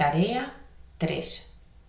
Tarea 3.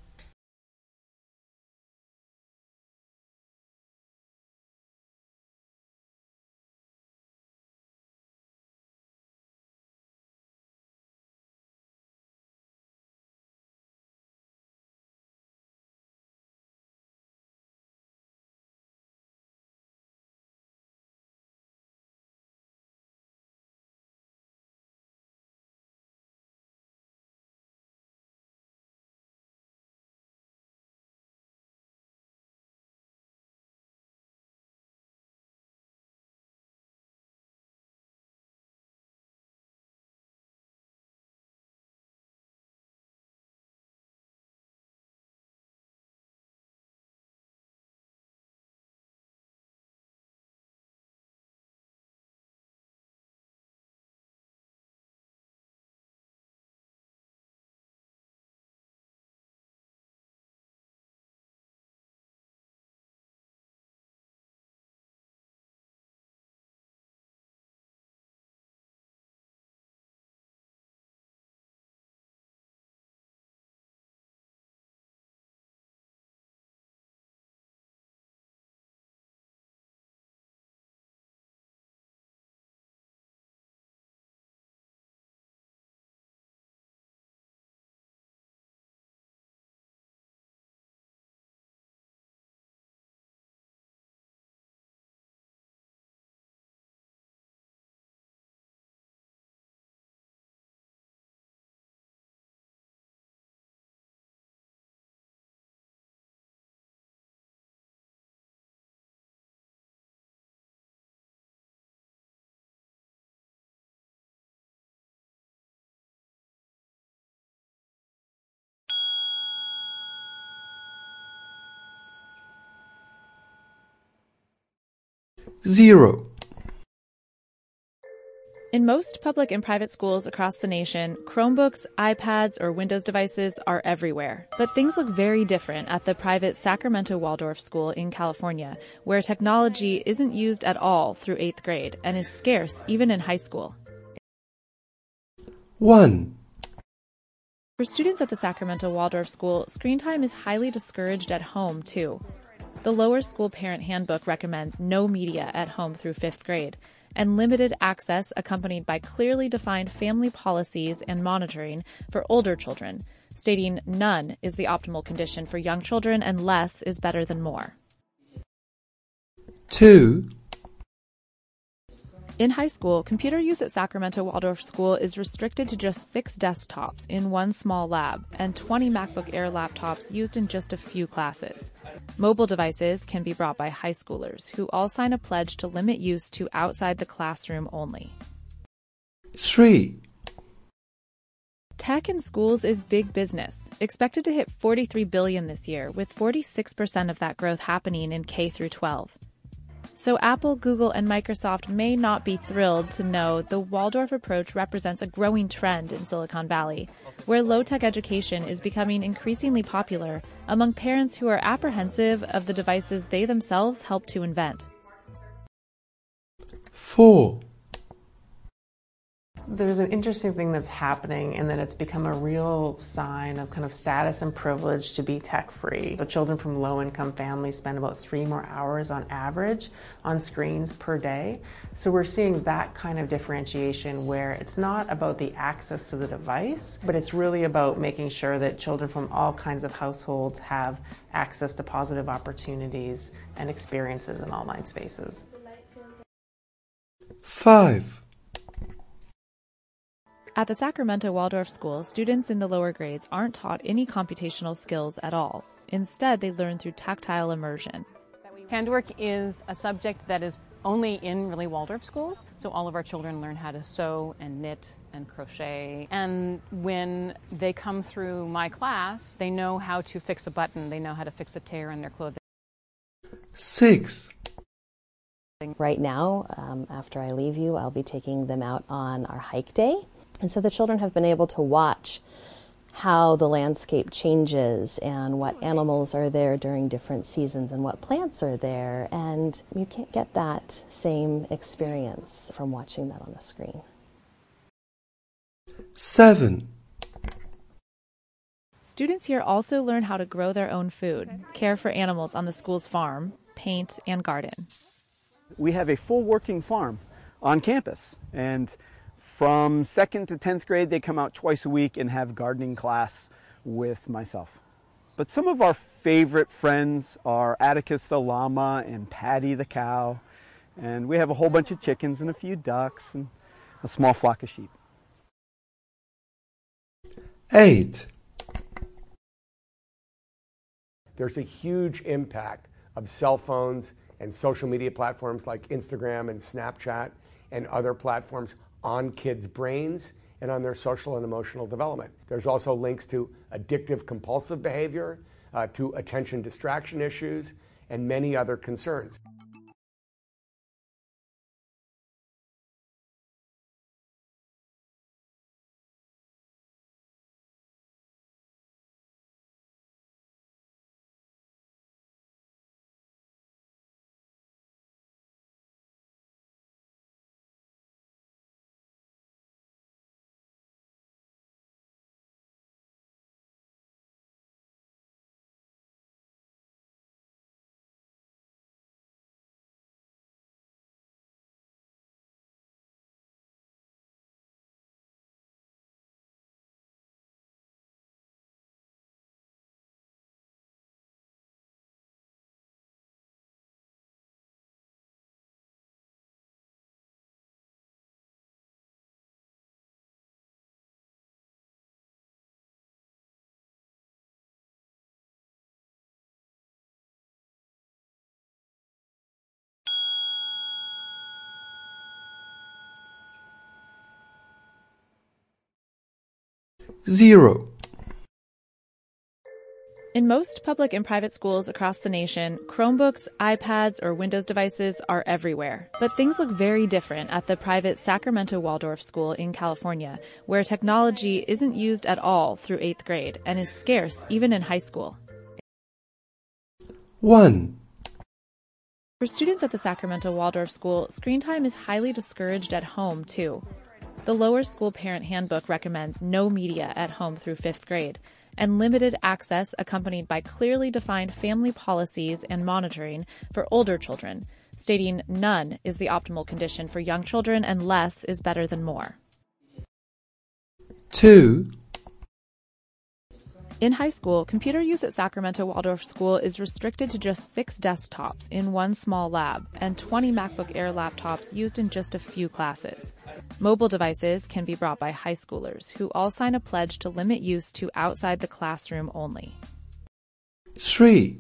Zero. In most public and private schools across the nation, Chromebooks, iPads, or Windows devices are everywhere. But things look very different at the private Sacramento Waldorf School in California, where technology isn't used at all through 8th grade and is scarce even in high school. 1. For students at the Sacramento Waldorf School, screen time is highly discouraged at home, too. The Lower School Parent Handbook recommends no media at home through 5th grade, and limited access accompanied by clearly defined family policies and monitoring for older children, stating none is the optimal condition for young children and less is better than more. 2. In high school, computer use at Sacramento Waldorf School is restricted to just 6 desktops in one small lab and 20 MacBook Air laptops used in just a few classes. Mobile devices can be brought by high schoolers who all sign a pledge to limit use to outside the classroom only. 3. Tech in schools is big business, expected to hit $43 billion this year, with 46% of that growth happening in K through 12. So Apple, Google, and Microsoft may not be thrilled to know the Waldorf approach represents a growing trend in Silicon Valley, where low-tech education is becoming increasingly popular among parents who are apprehensive of the devices they themselves help to invent. 4. There's an interesting thing that's happening in that it's become a real sign of kind of status and privilege to be tech-free. So children from low-income families spend about 3 more hours on average on screens per day. So we're seeing that kind of differentiation where it's not about the access to the device, but it's really about making sure that children from all kinds of households have access to positive opportunities and experiences in online spaces. 5. At the Sacramento Waldorf School, students in the lower grades aren't taught any computational skills at all. Instead, they learn through tactile immersion. Handwork is a subject that is only in really Waldorf schools, so all of our children learn how to sew and knit and crochet. And when they come through my class, they know how to fix a button, they know how to fix a tear in their clothing. 6. Right now, after I leave you, I'll be taking them out on our hike day. And so the children have been able to watch how the landscape changes and what animals are there during different seasons and what plants are there. And you can't get that same experience from watching that on the screen. 7. Students here also learn how to grow their own food, care for animals on the school's farm, paint, and garden. We have a full working farm on campus, and from 2nd to 10th grade they come out twice a week and have gardening class with myself. But some of our favorite friends are Atticus the llama and Patty the cow, and we have a whole bunch of chickens and a few ducks and a small flock of sheep. 8. There's a huge impact of cell phones and social media platforms like Instagram and Snapchat and other platforms on kids' brains and on their social and emotional development. There's also links to addictive compulsive behavior, to attention distraction issues, and many other concerns. Zero. In most public and private schools across the nation, Chromebooks, iPads, or Windows devices are everywhere. But things look very different at the private Sacramento Waldorf School in California, where technology isn't used at all through 8th grade and is scarce even in high school. 1. For students at the Sacramento Waldorf School, screen time is highly discouraged at home, too. The Lower School Parent Handbook recommends no media at home through 5th grade, and limited access accompanied by clearly defined family policies and monitoring for older children, stating none is the optimal condition for young children and less is better than more. 2. In high school, computer use at Sacramento Waldorf School is restricted to just 6 desktops in one small lab and 20 MacBook Air laptops used in just a few classes. Mobile devices can be brought by high schoolers who all sign a pledge to limit use to outside the classroom only. 3.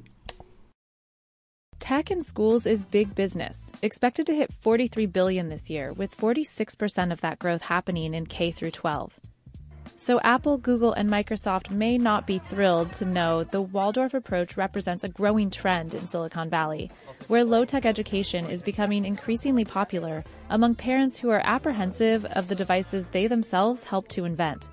Tech in schools is big business, expected to hit $43 billion this year, with 46% of that growth happening in K through 12. So Apple, Google, and Microsoft may not be thrilled to know the Waldorf approach represents a growing trend in Silicon Valley, where low-tech education is becoming increasingly popular among parents who are apprehensive of the devices they themselves helped to invent.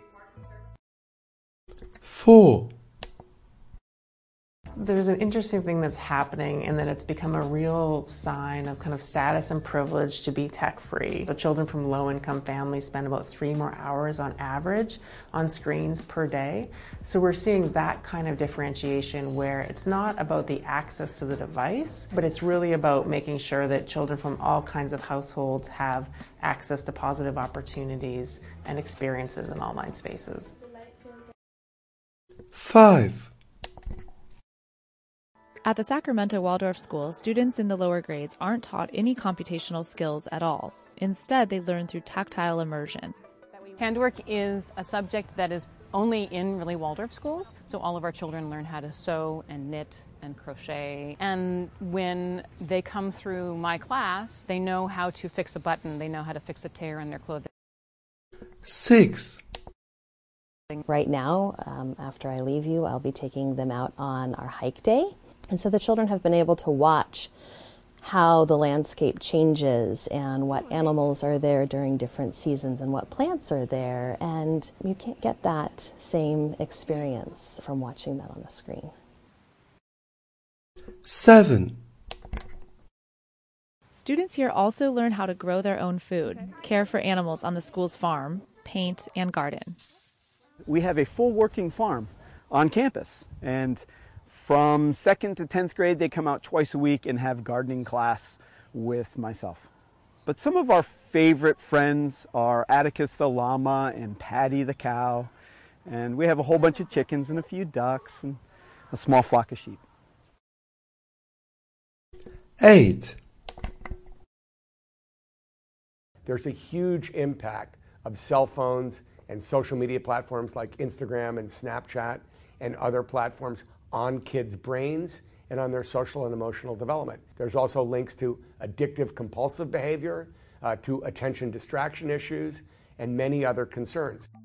4. There's an interesting thing that's happening in that it's become a real sign of kind of status and privilege to be tech-free. The children from low-income families spend about 3 more hours on average on screens per day. So we're seeing that kind of differentiation where it's not about the access to the device, but it's really about making sure that children from all kinds of households have access to positive opportunities and experiences in online spaces. 5. At the Sacramento Waldorf School, students in the lower grades aren't taught any computational skills at all. Instead, they learn through tactile immersion. Handwork is a subject that is only in really Waldorf schools, so all of our children learn how to sew and knit and crochet. And when they come through my class, they know how to fix a button, they know how to fix a tear in their clothing. 6. Right now, after I leave you, I'll be taking them out on our hike day. And so the children have been able to watch how the landscape changes and what animals are there during different seasons and what plants are there. And you can't get that same experience from watching that on the screen. 7. Students here also learn how to grow their own food, care for animals on the school's farm, paint, and garden. We have a full working farm on campus. And from 2nd to 10th grade, they come out twice a week and have gardening class with myself. But some of our favorite friends are Atticus the llama and Patty the cow. And we have a whole bunch of chickens and a few ducks and a small flock of sheep. 8. There's a huge impact of cell phones and social media platforms like Instagram and Snapchat and other platforms on kids' brains and on their social and emotional development. There's also links to addictive compulsive behavior, to attention distraction issues, and many other concerns.